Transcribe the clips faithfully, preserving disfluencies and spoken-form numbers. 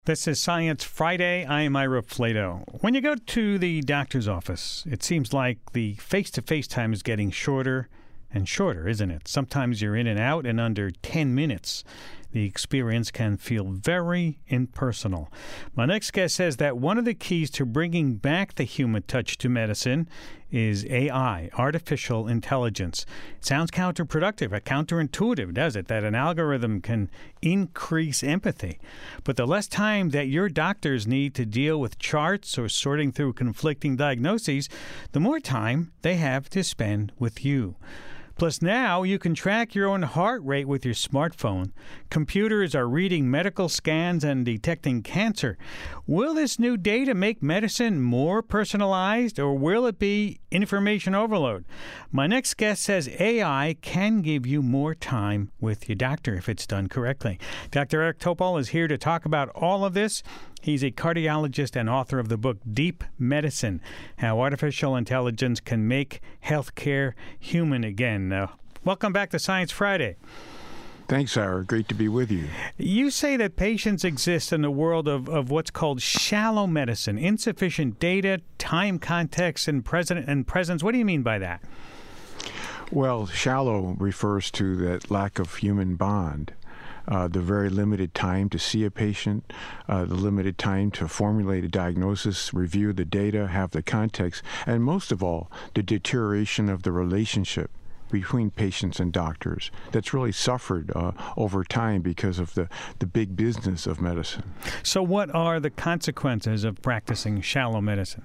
This is Science Friday. I am Ira Flato. When you go to the doctor's office, it seems like the face-to-face time is getting shorter and shorter, isn't it? Sometimes you're in and out in under ten minutes. The experience can feel very impersonal. My next guest says that one of the keys to bringing back the human touch to medicine is A I, artificial intelligence. It sounds counterproductive, or counterintuitive, does it, that an algorithm can increase empathy. But the less time that your doctors need to deal with charts or sorting through conflicting diagnoses, the more time they have to spend with you. Plus, now you can track your own heart rate with your smartphone. Computers are reading medical scans and detecting cancer. Will this new data make medicine more personalized, or will it be information overload? My next guest says A I can give you more time with your doctor if it's done correctly. Doctor Eric Topol is here to talk about all of this. He's a cardiologist and author of the book Deep Medicine, How Artificial Intelligence Can Make Healthcare Human Again. Uh, welcome back to Science Friday. Thanks, Ira. Great to be with you. You say that patients exist in the world of, of what's called shallow medicine, insufficient data, time, context, and, present, and presence. What do you mean by that? Well, shallow refers to that lack of human bond. Uh, the very limited time to see a patient, uh, the limited time to formulate a diagnosis, review the data, have the context, and most of all, the deterioration of the relationship between patients and doctors that's really suffered uh, over time because of the, the big business of medicine. So what are the consequences of practicing shallow medicine?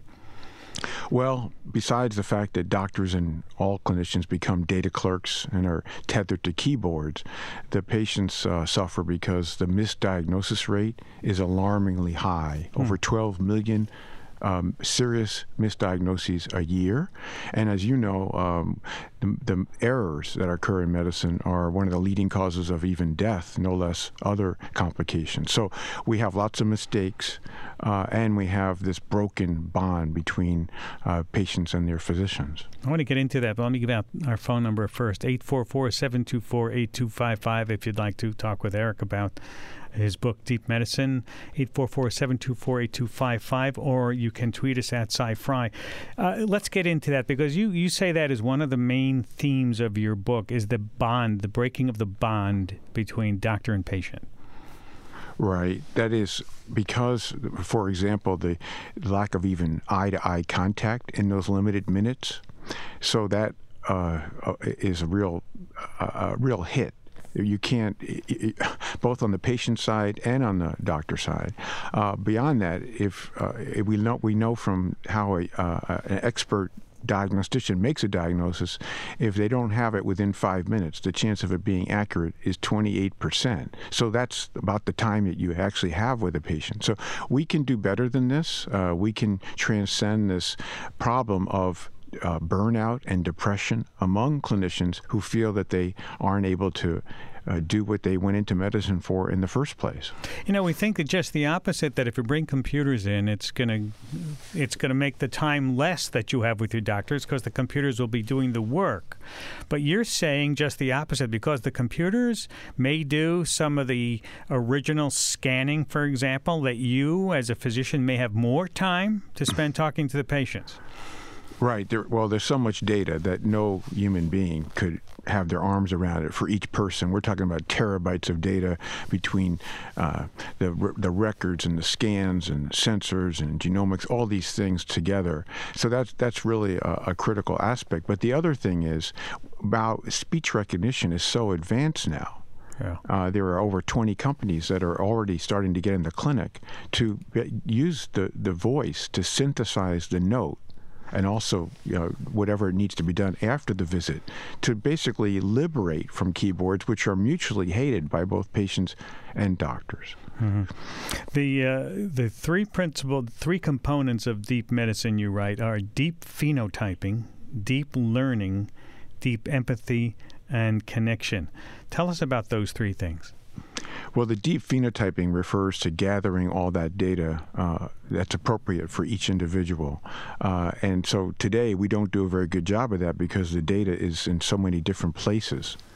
Well, besides the fact that doctors and all clinicians become data clerks and are tethered to keyboards, the patients uh, suffer because the misdiagnosis rate is alarmingly high. Mm. Over twelve million Um, serious misdiagnoses a year. And as you know, um, the, the errors that occur in medicine are one of the leading causes of even death, no less other complications. So we have lots of mistakes, uh, and we have this broken bond between uh, patients and their physicians. I want to get into that, but let me give out our phone number first, eight four four, seven two four, eight two five five, if you'd like to talk with Eric about his book, Deep Medicine, eight four four, seven two four, eight two five five, or you can tweet us at SciFri. Uh, let's get into that, because you, you say that is one of the main themes of your book, is the bond, the breaking of the bond between doctor and patient. Right. That is because, for example, the lack of even eye-to-eye contact in those limited minutes. So that uh, is a real, uh, a real hit. You can't, both on the patient side and on the doctor side. Uh, beyond that, if, uh, if we know we know from how a, uh, an expert diagnostician makes a diagnosis, if they don't have it within five minutes, the chance of it being accurate is twenty-eight percent. So that's about the time that you actually have with a patient. So we can do better than this. Uh, we can transcend this problem of Uh, burnout and depression among clinicians who feel that they aren't able to uh, do what they went into medicine for in the first place. You know, we think that just the opposite, that if you bring computers in, it's going to it's going to make the time less that you have with your doctors, because the computers will be doing the work. But you're saying just the opposite, because the computers may do some of the original scanning, for example, that you as a physician may have more time to spend talking to the patients. Right. There, well, there's so much data that no human being could have their arms around it for each person. We're talking about terabytes of data between uh, the the records and the scans and sensors and genomics, all these things together. So that's that's really a, a critical aspect. But the other thing is, about speech recognition is so advanced now. Yeah. Uh, there are over twenty companies that are already starting to get in the clinic to use the, the voice to synthesize the note, and also, you know, whatever needs to be done after the visit, to basically liberate from keyboards, which are mutually hated by both patients and doctors. Mm-hmm. The uh, the three principal, three components of deep medicine, you write, are deep phenotyping, deep learning, deep empathy, and connection. Tell us about those three things. Well, the deep phenotyping refers to gathering all that data uh, that's appropriate for each individual. Uh, and so today we don't do a very good job of that because the data is in so many different places.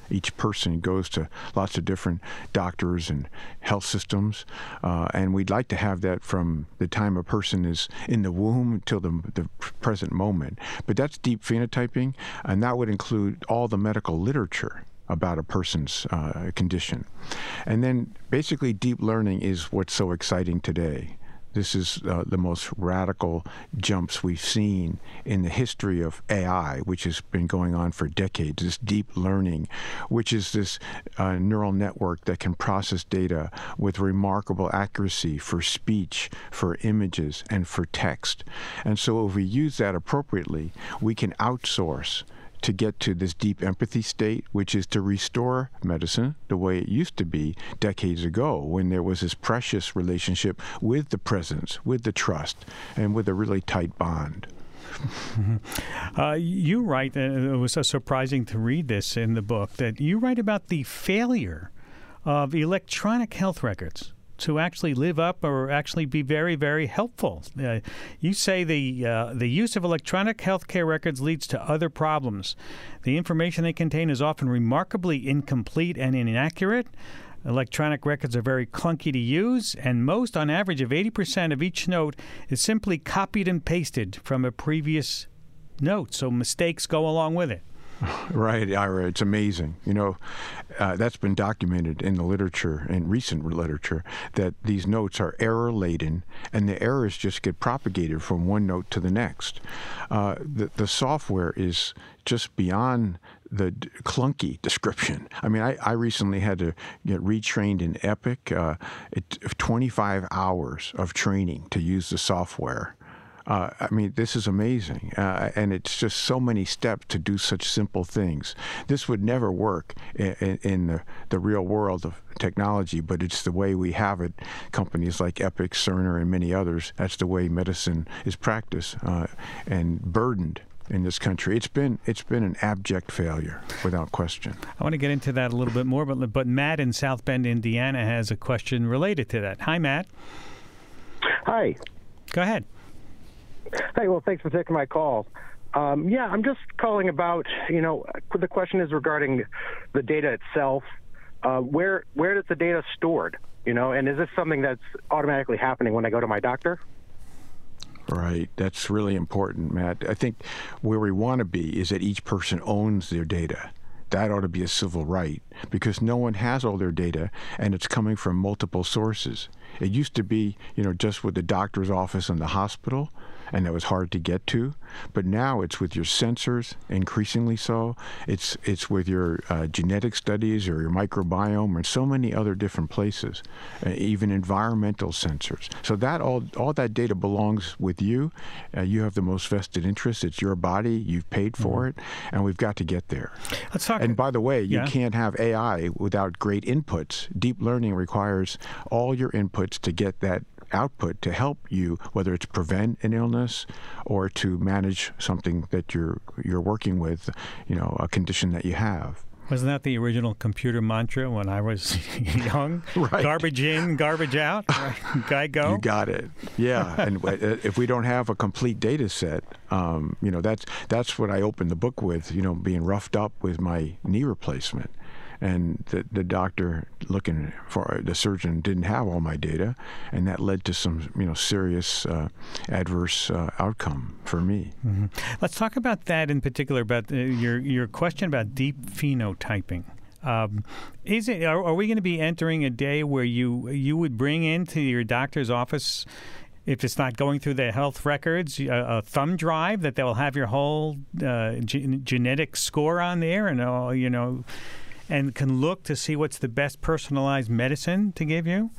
Each person goes to lots of different doctors and health systems, uh, and we'd like to have that from the time a person is in the womb till the, the present moment. But that's deep phenotyping, and that would include all the medical literature about a person's uh, condition. And then basically deep learning is what's so exciting today. This is uh, the most radical jumps we've seen in the history of A I, which has been going on for decades, this deep learning, which is this uh, neural network that can process data with remarkable accuracy for speech, for images, and for text. And so if we use that appropriately, we can outsource to get to this deep empathy state, which is to restore medicine the way it used to be decades ago, when there was this precious relationship with the presence, with the trust, and with a really tight bond. Mm-hmm. Uh, you write, and it was so surprising to read this in the book, that you write about the failure of electronic health records to actually live up or actually be very, very helpful. Uh, you say the uh, the use of electronic healthcare records leads to other problems. The information they contain is often remarkably incomplete and inaccurate. Electronic records are very clunky to use, and most, on average, of eighty percent of each note is simply copied and pasted from a previous note, so mistakes go along with it. Right, Ira, it's amazing. You know, uh, that's been documented in the literature, in recent literature, that these notes are error-laden, and the errors just get propagated from one note to the next. Uh, the, the software is just beyond the d- clunky description. I mean, I, I recently had to get retrained in Epic. Uh, it, twenty-five hours of training to use the software. Uh, I mean, this is amazing, uh, and it's just so many steps to do such simple things. This would never work in, in, in the, the real world of technology, but it's the way we have it. Companies like Epic, Cerner, and many others, that's the way medicine is practiced uh, and burdened in this country. It's been it's been an abject failure, without question. I want to get into that a little bit more, but, but Matt in South Bend, Indiana, has a question related to that. Hi, Matt. Hi. Go ahead. Hey, well, thanks for taking my call. Um, yeah, I'm just calling about, you know, the question is regarding the data itself. Uh, where where is the data stored? You know, and is this something that's automatically happening when I go to my doctor? Right. That's really important, Matt. I think where we want to be is that each person owns their data. That ought to be a civil right, because no one has all their data, and it's coming from multiple sources. It used to be, you know, just with the doctor's office and the hospital, and that was hard to get to. But now it's with your sensors, increasingly so. It's it's with your uh, genetic studies or your microbiome or so many other different places, uh, even environmental sensors. So that all all that data belongs with you. Uh, you have the most vested interest. It's your body. You've paid for mm-hmm. it, and we've got to get there. Let's talk. And by the way, you yeah. can't have A I without great inputs. Deep learning requires all your inputs to get that output to help you, whether it's prevent an illness or to manage something that you're you're working with, you know, a condition that you have. Wasn't that the original computer mantra when I was young? Right. Garbage in, garbage out. Guy go. You got it. Yeah. And if we don't have a complete data set, um, you know, that's that's what I opened the book with. You know, being roughed up with my knee replacement. And the, the doctor looking for, the surgeon didn't have all my data, and that led to some, you know, serious uh, adverse uh, outcome for me. Mm-hmm. Let's talk about that in particular, about uh, your your question about deep phenotyping. Um, is it? Are, are we going to be entering a day where you you would bring into your doctor's office, if it's not going through the health records, a, a thumb drive that they'll have your whole uh, ge- genetic score on there, and all, you know, and can look to see what's the best personalized medicine to give you?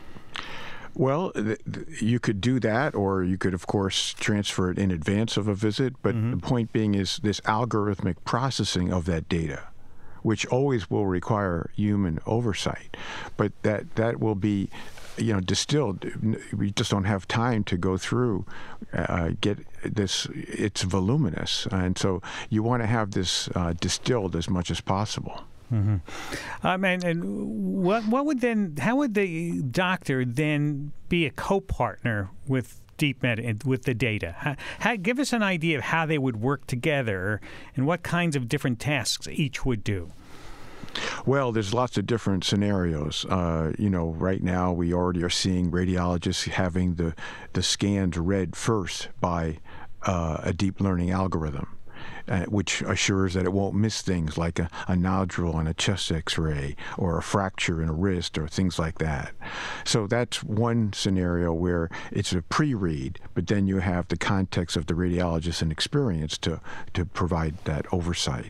Well, th- th- you could do that, or you could, of course, transfer it in advance of a visit. But mm-hmm. the point being is this algorithmic processing of that data, which always will require human oversight. But that, that will be, you know, distilled. We just don't have time to go through, uh, get this, it's voluminous. And so you want to have this uh, distilled as much as possible. Mm-hmm. Um, and, and what what would then? How would the doctor then be a co-partner with Deep Med with the data? How, how, give us an idea of how they would work together and what kinds of different tasks each would do. Well, there's lots of different scenarios. Uh, you know, right now we already are seeing radiologists having the, the scans read first by uh, a deep learning algorithm, uh, which assures that it won't miss things like a, a nodule on a chest x-ray or a fracture in a wrist or things like that. So that's one scenario where it's a pre-read, but then you have the context of the radiologist and experience to, to provide that oversight.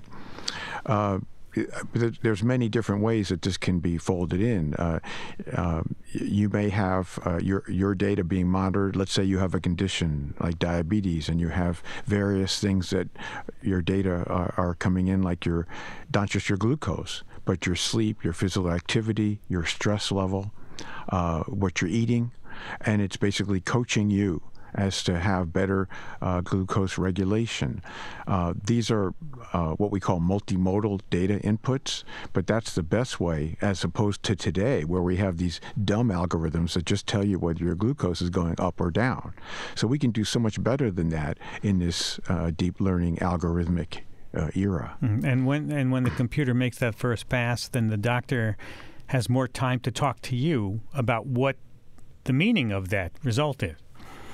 Uh, There's many different ways that this can be folded in. Uh, uh, you may have uh, your your data being monitored. Let's say you have a condition like diabetes, and you have various things that your data are, are coming in, like your not just your glucose, but your sleep, your physical activity, your stress level, uh, what you're eating, and it's basically coaching you as to have better uh, glucose regulation. Uh, these are uh, what we call multimodal data inputs, but that's the best way as opposed to today where we have these dumb algorithms that just tell you whether your glucose is going up or down. So we can do so much better than that in this uh, deep learning algorithmic uh, era. And when, and when the computer makes that first pass, then the doctor has more time to talk to you about what the meaning of that result is.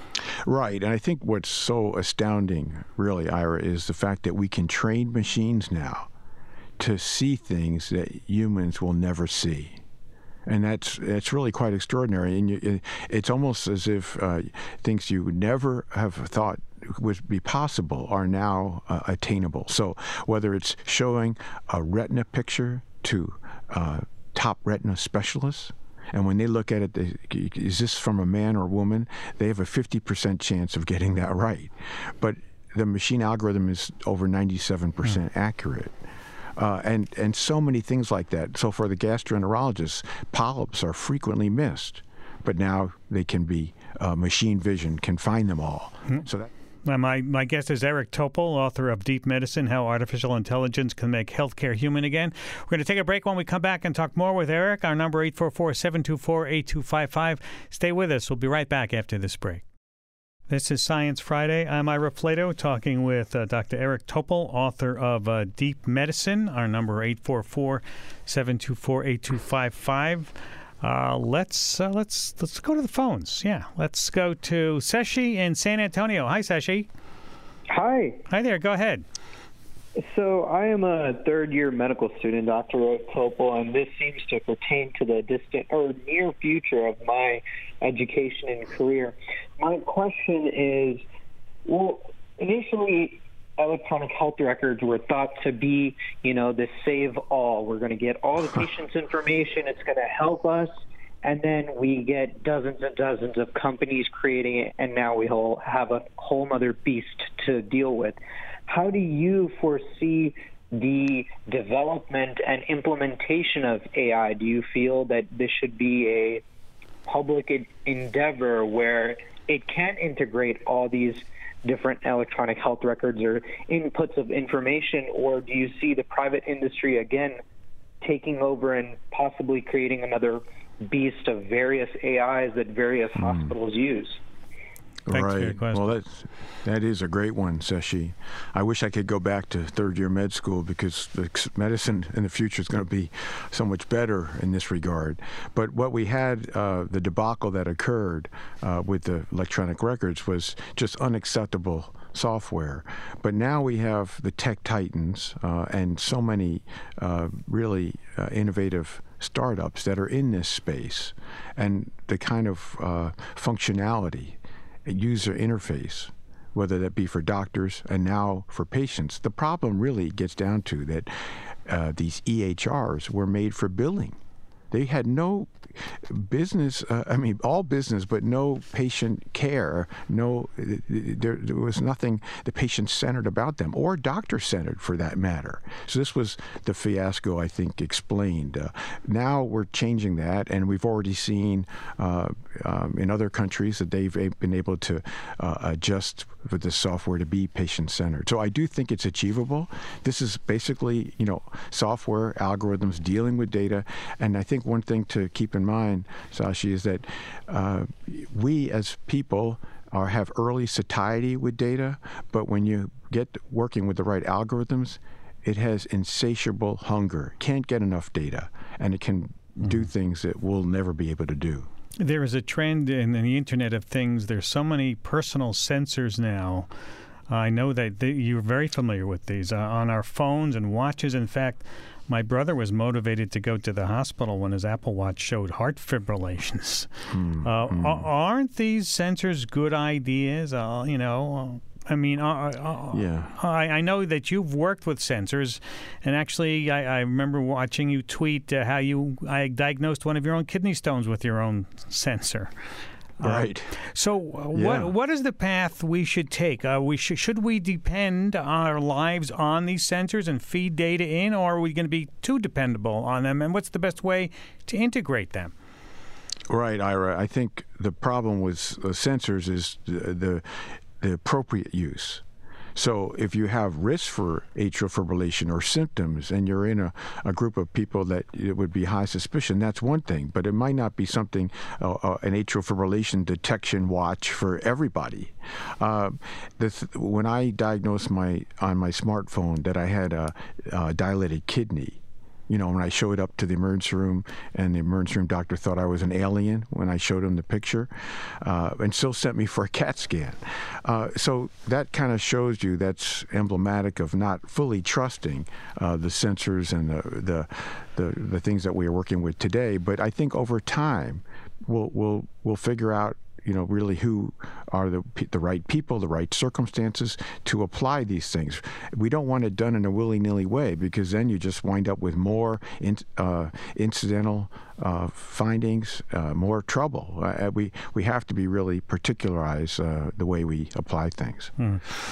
Right, and I think what's so astounding, really, Ira, is the fact that we can train machines now to see things that humans will never see. And that's that's really quite extraordinary. And you, it's almost as if uh, things you would never have thought would be possible are now uh, attainable. So whether it's showing a retina picture to uh, top retina specialists, and when they look at it, they, is this from a man or woman? They have a fifty percent chance of getting that right. But the machine algorithm is over ninety-seven percent mm. accurate. Uh, and, and so many things like that. So for the gastroenterologists, polyps are frequently missed, but now they can be, uh, machine vision can find them all. Mm. So that. My, my guest is Eric Topol, author of Deep Medicine, How Artificial Intelligence Can Make Healthcare Human Again. We're going to take a break. When we come back and talk more with Eric, our number eight four four, seven two four, eight two five five. Stay with us. We'll be right back after this break. This is Science Friday. I'm Ira Flato, talking with uh, Doctor Eric Topol, author of uh, Deep Medicine. Our number eight four four, seven two four, eight two five five. Uh, let's uh, let's let's go to the phones. Yeah, let's go to Seshi in San Antonio. Hi, Seshi. Hi. Hi there. Go ahead. So I am a third-year medical student, Doctor Topol, and this seems to pertain to the distant or near future of my education and career. My question is, well, initially, electronic health records were thought to be, you know, the save-all. We're going to get all the patient's information. It's going to help us. And then we get dozens and dozens of companies creating it, and now we whole have a whole other beast to deal with. How do you foresee the development and implementation of A I? Do you feel that this should be a public endeavor where it can integrate all these different electronic health records or inputs of information, or do you see the private industry again taking over and possibly creating another beast of various A Is that various mm. hospitals use? Thanks right. for your question. Well, that's, that is a great one, Seshi. I wish I could go back to third-year med school because the medicine in the future is going to be so much better in this regard. But what we had, uh, the debacle that occurred uh, with the electronic records was just unacceptable software. But now we have the tech titans uh, and so many uh, really uh, innovative startups that are in this space, and the kind of uh, functionality, user interface, whether that be for doctors and now for patients. The problem really gets down to that uh, these E H Rs were made for billing. They had no business, uh, I mean, all business, but no patient care. No, there, there was nothing the patient-centered about them, or doctor-centered for that matter. So this was the fiasco, I think, explained. Uh, now we're changing that, and we've already seen uh, um, in other countries that they've been able to uh, adjust for the software to be patient-centered. So I do think it's achievable. This is basically, you know, software algorithms dealing with data, and I think one thing to keep in mind, Sashi, is that uh, we as people are, have early satiety with data, but when you get working with the right algorithms, it has insatiable hunger, can't get enough data, and it can mm. do things that we'll never be able to do. There is a trend in the Internet of Things. There's so many personal sensors now. I know that they, you're very familiar with these uh, on our phones and watches. In fact, my brother was motivated to go to the hospital when his Apple Watch showed heart fibrillations. Mm, uh, mm. Aren't these sensors good ideas? Uh, you know, I mean, uh, uh, yeah. I, I know that you've worked with sensors, and actually, I, I remember watching you tweet uh, how you I diagnosed one of your own kidney stones with your own sensor. Right. Uh, so, uh, yeah. what what is the path we should take? Uh, we sh- should we depend our lives on these sensors and feed data in, or are we going to be too dependable on them? And what's the best way to integrate them? Right, Ira. I think the problem with uh, sensors is the, the the appropriate use. So if you have risk for atrial fibrillation or symptoms and you're in a, a group of people that it would be high suspicion, that's one thing. But it might not be something, uh, uh, an atrial fibrillation detection watch for everybody. Uh, this, when I diagnosed my on my smartphone that I had a, a dilated kidney, you know, when I showed up to the emergency room and the emergency room doctor thought I was an alien when I showed him the picture, uh, and still sent me for a CAT scan. Uh, so that kind of shows you that's emblematic of not fully trusting uh, the sensors and the, the the the things that we are working with today. But I think over time we'll we'll we'll figure out, you know, really who are the the right people, the right circumstances to apply these things. We don't want it done in a willy-nilly way, because then you just wind up with more in, uh, incidental uh, findings, uh, more trouble. Uh, we we have to be really particularize uh, the way we apply things. Hmm.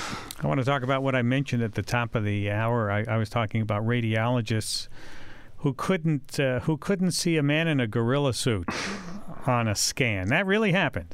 I want to talk about what I mentioned at the top of the hour. I, I was talking about radiologists who couldn't uh, who couldn't see a man in a gorilla suit on a scan. That really happened.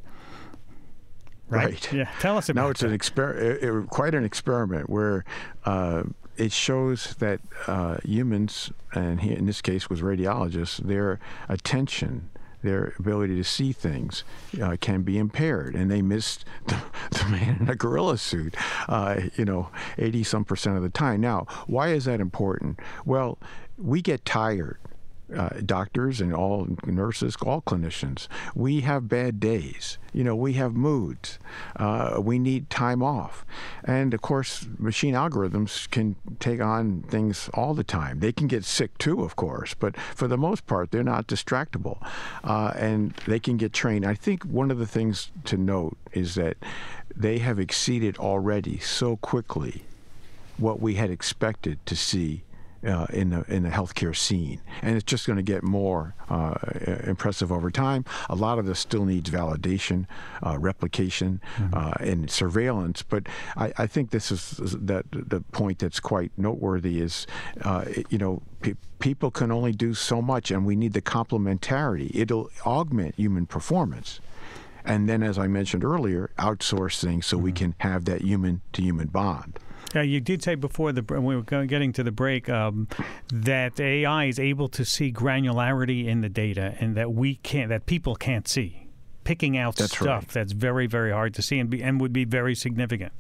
Right. right. Yeah. Tell us about that. No, it's that. an exper- it, it, quite an experiment where uh, it shows that uh, humans, and he, in this case was radiologists, their attention, their ability to see things uh, can be impaired, and they missed the, the man in a gorilla suit, uh, you know, eighty some percent of the time. Now, why is that important? Well, we get tired. Uh, doctors and all nurses, all clinicians, we have bad days. You know, we have moods. Uh, we need time off. And, of course, machine algorithms can take on things all the time. They can get sick, too, of course. But for the most part, they're not distractible. Uh, and they can get trained. I think one of the things to note is that they have exceeded already so quickly what we had expected to see Uh, in the in the healthcare scene, and it's just going to get more uh, impressive over time. A lot of this still needs validation, uh, replication, mm-hmm. uh, and surveillance. But I, I think this is that the point that's quite noteworthy is, uh, you know, pe- people can only do so much, and we need the complementarity. It'll augment human performance. And then, as I mentioned earlier, outsource things so mm-hmm. we can have that human-to-human bond. Uh, you did say before the when we were getting to the break um, that A I is able to see granularity in the data, and that we can't, that people can't see, picking out that's stuff right. that's very, very hard to see and be, and would be very significant.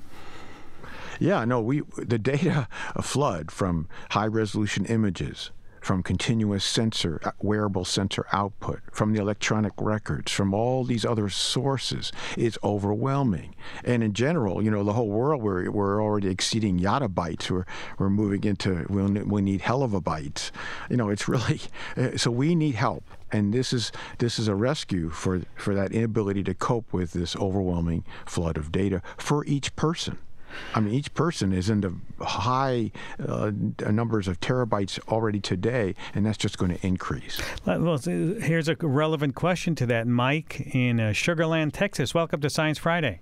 Yeah, no, we the data flood from high-resolution images, from continuous sensor, wearable sensor output, from the electronic records, from all these other sources, is overwhelming. And in general, you know, the whole world, we're, we're already exceeding yottabytes. We're, we're moving into, we'll, we need hell of a bytes. You know, it's really, uh, so we need help. And this is this is a rescue for, for that inability to cope with this overwhelming flood of data for each person. I mean, each person is into high uh, numbers of terabytes already today, and that's just going to increase. Well, here's a relevant question to that. Mike in uh, Sugar Land, Texas. Welcome to Science Friday.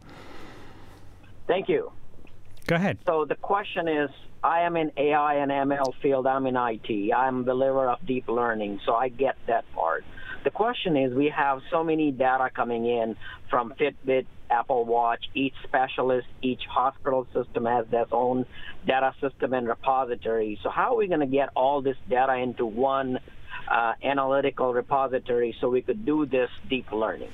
Thank you. Go ahead. So the question is, I am in A I and M L field. I'm in I T. I'm a believer of deep learning, so I get that part. The question is, we have so many data coming in from Fitbit, Apple Watch. Each specialist, each hospital system has their own data system and repository. So how are we going to get all this data into one uh, analytical repository so we could do this deep learning?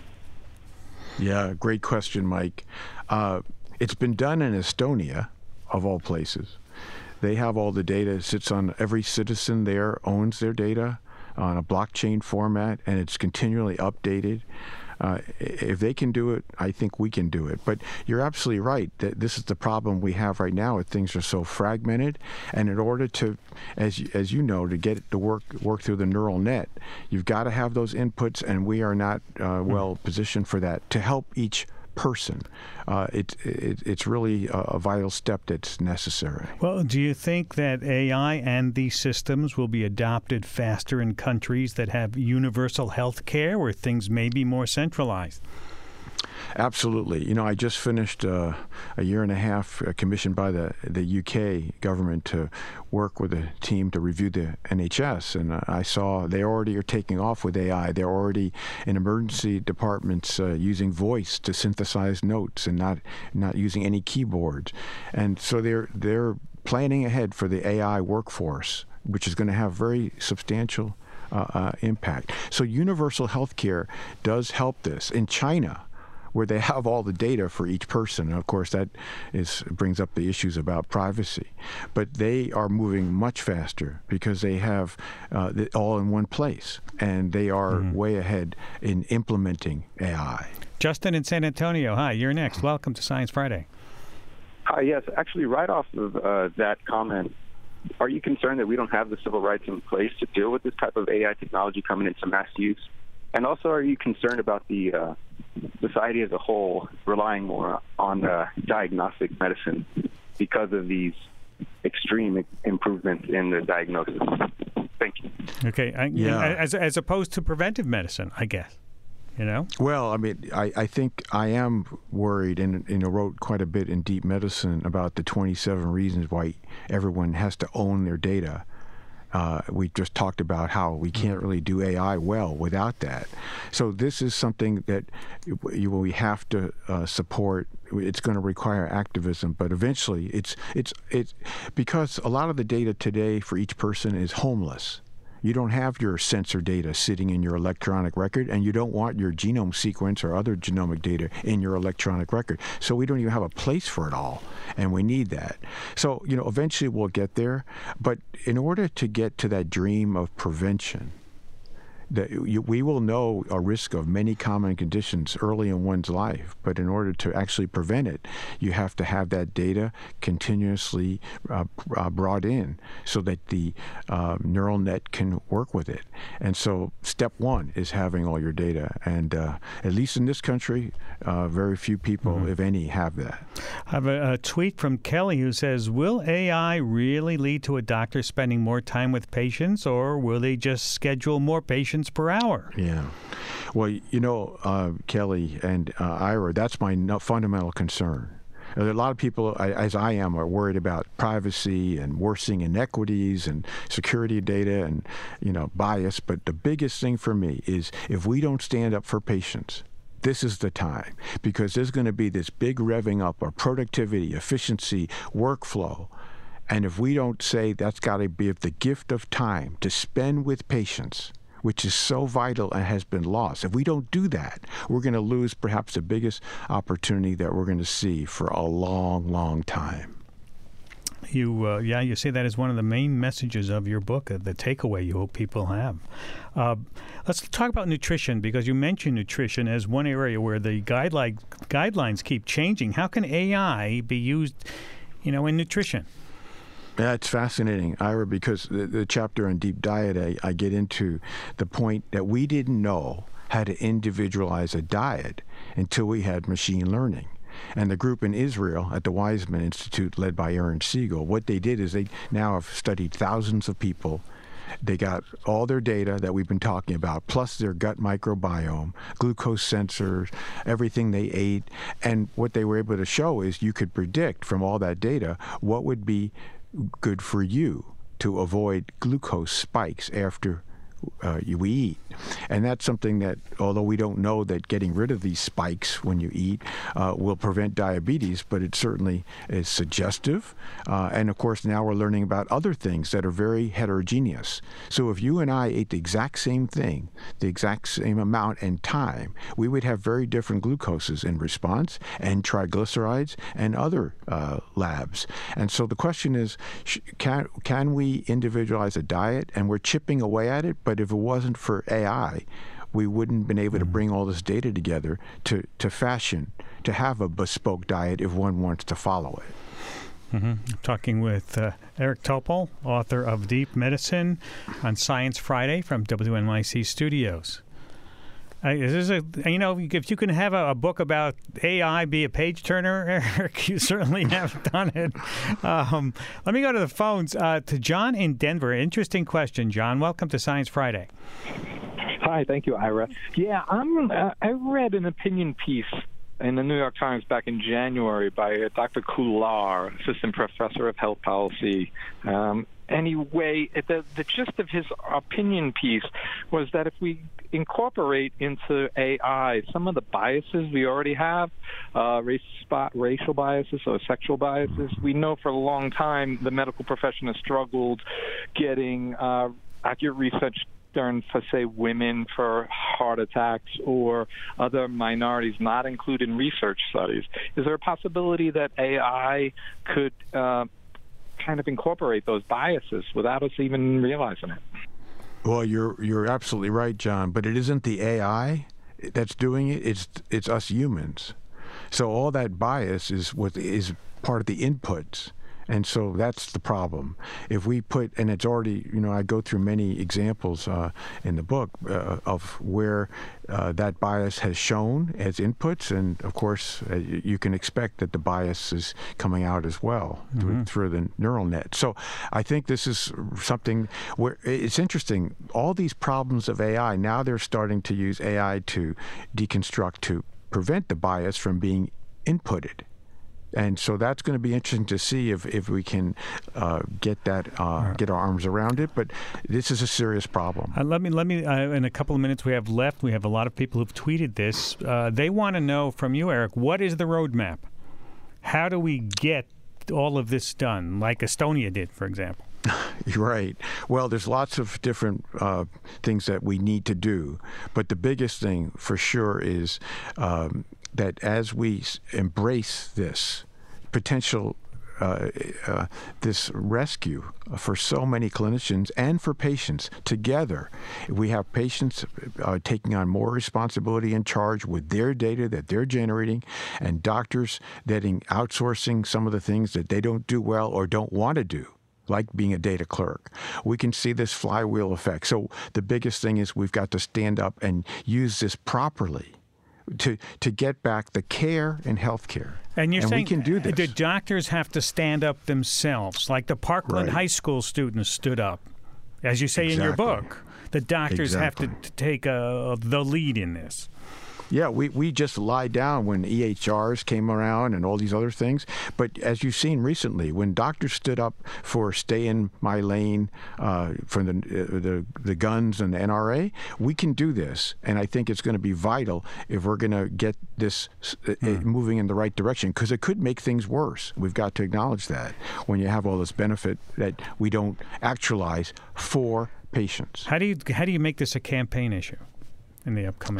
Yeah, great question, Mike. Uh, it's been done in Estonia, of all places. They have all the data. It sits on every citizen there, owns their data on a blockchain format, and it's continually updated. Uh, if they can do it, I think we can do it. But you're absolutely right that this is the problem we have right now. Things are so fragmented, and in order to, as you, as you know, to get it to work work through the neural net, you've got to have those inputs, and we are not uh, well positioned for that to help each person. Uh, it, it, it's really a, a vital step that's necessary. Well, do you think that A I and these systems will be adopted faster in countries that have universal health care where things may be more centralized? Absolutely. You know, I just finished uh, a year and a half uh, commissioned by the, the U K government to work with a team to review the N H S. And uh, I saw they already are taking off with A I. They're already in emergency departments uh, using voice to synthesize notes and not not using any keyboards. And so they're they're planning ahead for the A I workforce, which is going to have very substantial uh, uh, impact. So universal health care does help this. In China, where they have all the data for each person. And of course, that is brings up the issues about privacy. But they are moving much faster because they have uh, it all in one place, and they are mm-hmm. way ahead in implementing A I. Justin in San Antonio, hi, you're next. Welcome to Science Friday. Hi, yes. Actually, right off of uh, that comment, are you concerned that we don't have the civil rights in place to deal with this type of A I technology coming into mass use? And also, are you concerned about the uh, society as a whole relying more on uh, diagnostic medicine because of these extreme improvements in the diagnosis? Thank you. Okay. I, yeah. As, as opposed to preventive medicine, I guess. You know? Well, I mean, I, I think I am worried, and you know, wrote quite a bit in Deep Medicine about the twenty-seven reasons why everyone has to own their data. Uh, we just talked about how we can't really do A I well without that. So this is something that you, we have to uh, support. It's going to require activism, but eventually it's it's it's because a lot of the data today for each person is homeless. You don't have your sensor data sitting in your electronic record, and you don't want your genome sequence or other genomic data in your electronic record. So we don't even have a place for it all, and we need that. So, you know, eventually we'll get there. But in order to get to that dream of prevention, that you, we will know a risk of many common conditions early in one's life, but in order to actually prevent it, you have to have that data continuously uh, uh, brought in so that the uh, neural net can work with it. And so step one is having all your data. And uh, at least in this country, uh, very few people, mm-hmm. if any, have that. I have a, a tweet from Kelly who says, will A I really lead to a doctor spending more time with patients, or will they just schedule more patients per hour? Yeah. Well, you know, uh, Kelly and uh, Ira, that's my no- fundamental concern. A lot of people, as I am, are worried about privacy and worsening inequities and security data and, you know, bias. But the biggest thing for me is if we don't stand up for patients, this is the time, because there's going to be this big revving up of productivity, efficiency, workflow. And if we don't say that's got to be the gift of time to spend with patients, which is so vital and has been lost. If we don't do that, we're going to lose perhaps the biggest opportunity that we're going to see for a long, long time. You, uh, yeah, you say that is one of the main messages of your book, uh, the takeaway you hope people have. Uh, let's talk about nutrition, because you mentioned nutrition as one area where the guideline, guidelines keep changing. How can A I be used, you know, in nutrition? Yeah, it's fascinating, Ira, because the, the chapter on Deep Diet, I, I get into the point that we didn't know how to individualize a diet until we had machine learning. And the group in Israel at the Weizmann Institute, led by Aaron Siegel, what they did is they now have studied thousands of people. They got all their data that we've been talking about, plus their gut microbiome, glucose sensors, everything they ate. And what they were able to show is you could predict from all that data what would be good for you to avoid glucose spikes after uh, you eat. And that's something that, although we don't know that getting rid of these spikes when you eat uh, will prevent diabetes, but it certainly is suggestive. Uh, and of course, now we're learning about other things that are very heterogeneous. So if you and I ate the exact same thing, the exact same amount and time, we would have very different glucoses in response and triglycerides and other uh, labs. And so the question is, sh- can, can we individualize a diet? And we're chipping away at it, but if it wasn't for A I, we wouldn't have been able to bring all this data together to, to fashion, to have a bespoke diet if one wants to follow it. Mm-hmm. Talking with uh, Eric Topol, author of Deep Medicine, on Science Friday from W N Y C Studios. Uh, is this a, you know, if you can have a, a book about A I be a page turner, Eric, you certainly have done it. Um, let me go to the phones. Uh, to John in Denver. Interesting question, John. Welcome to Science Friday. Hi, thank you, Ira. Yeah, I'm. Uh, I read an opinion piece in the New York Times back in January by uh, Doctor Kular, assistant professor of health policy. Um, anyway, the, the gist of his opinion piece was that if we incorporate into A I some of the biases we already have, uh, race, racial biases or sexual biases, we know for a long time the medical profession has struggled getting uh, accurate research done for, say, women for heart attacks or other minorities not included in research studies. Is there a possibility that A I could uh, kind of incorporate those biases without us even realizing it? Well, you're you're absolutely right, John. But it isn't the A I that's doing it. It's it's us humans. So all that bias is what is part of the inputs. And so that's the problem. If we put, and it's already, you know, I go through many examples uh, in the book uh, of where uh, that bias has shown as inputs, and of course, uh, you can expect that the bias is coming out as well mm-hmm. through, through the neural net. So I think this is something where it's interesting. All these problems of A I, now they're starting to use A I to deconstruct, to prevent the bias from being inputted. And so that's going to be interesting to see if, if we can uh, get that uh, right. get our arms around it. But this is a serious problem. Uh, let me let me uh, in a couple of minutes we have left. We have a lot of people who've tweeted this. Uh, they want to know from you, Eric, what is the roadmap? How do we get all of this done, like Estonia did, for example? You're right. Well, there's lots of different uh, things that we need to do, but the biggest thing for sure is um, that as we embrace this potential, uh, uh, this rescue for so many clinicians and for patients together, we have patients uh, taking on more responsibility and charge with their data that they're generating, and doctors getting outsourcing some of the things that they don't do well or don't want to do, like being a data clerk. We can see this flywheel effect. So the biggest thing is we've got to stand up and use this properly to to get back the care in healthcare. And you're and saying we can do this. The doctors have to stand up themselves, like the Parkland right. High School students stood up. As you say exactly. in your book, the doctors exactly. have to, to take uh, the lead in this. Yeah, we, we just lie down when E H Rs came around and all these other things. But as you've seen recently, when doctors stood up for stay in my lane, uh, for the, uh, the the guns and the N R A, we can do this. And I think it's going to be vital if we're going to get this uh, mm. moving in the right direction, because it could make things worse. We've got to acknowledge that when you have all this benefit that we don't actualize for patients. How do you how do you make this a campaign issue in the upcoming?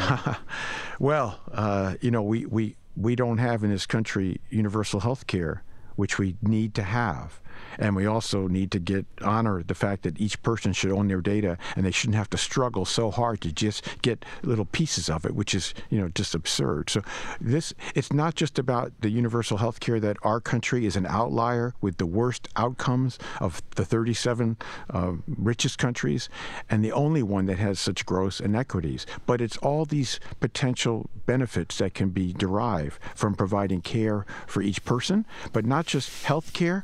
Well, uh, you know, we, we, we don't have in this country universal health care, which we need to have. And we also need to get honor the fact that each person should own their data, and they shouldn't have to struggle so hard to just get little pieces of it, which is, you know, just absurd. So this, it's not just about the universal health care that our country is an outlier with the worst outcomes of the thirty-seven uh, richest countries, and the only one that has such gross inequities. But it's all these potential benefits that can be derived from providing care for each person, but not just health care,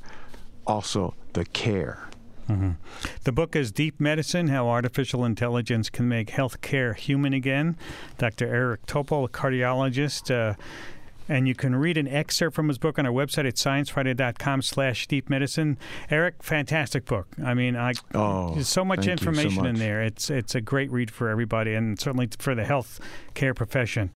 also the care. Mm-hmm. The book is Deep Medicine, How Artificial Intelligence Can Make Healthcare Human Again. Doctor Eric Topol, a cardiologist. Uh, And you can read an excerpt from his book on our website at sciencefriday.com slash deep medicine. Eric, fantastic book. I mean, I, oh, there's so much thank you so information in much. there. It's, it's a great read for everybody, and certainly for the health care profession.